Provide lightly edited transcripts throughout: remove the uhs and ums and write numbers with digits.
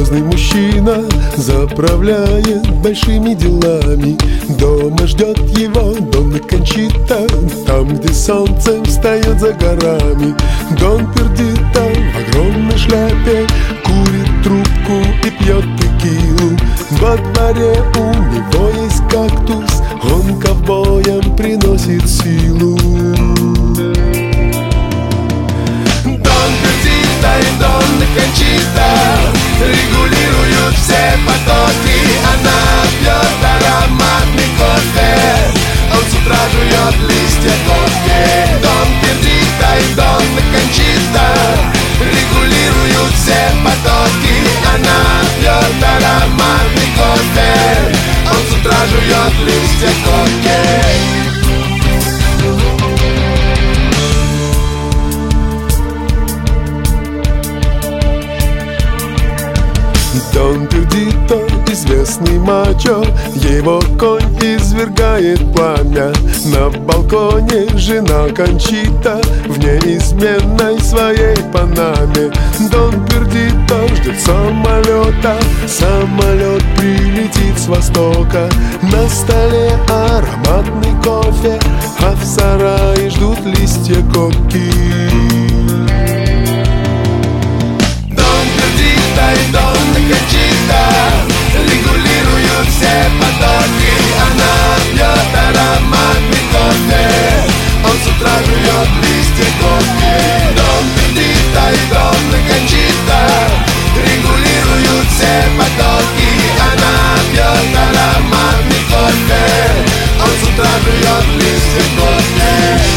серьезный мужчина заправляет большими делами. Дома ждет его Донна Кончита, там, где солнце встает за горами. Дон Пердито в огромной шляпе курит трубку и пьет текилу. Во дворе у него есть кактус, он ковбоям приносит силу. Дон Пердито и Донна Кончита регулируют все потоки. Она пьет ароматный кофе, он с утра жует листья кофе. Дон Пердито и Донна Кончита регулируют все потоки. Она пьет ароматный кофе, он с утра жует листья кофе. Дон Пердито известный мачо, его конь извергает пламя. На балконе жена Кончита в неизменной своей панаме. Дон Пердито ждет самолета, самолет прилетит с востока. На столе ароматный кофе, а в сарае ждут листья коки. И Донна Кончита регулируют все потоки. Она пьет ароматный кофе, он с утра жует листья кофе. Дон Пердито и Донна Кончита регулируют все потоки. Она пьет ароматный кофе, он с утра жует листья кофе.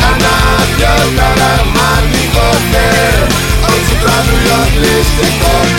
Let's go.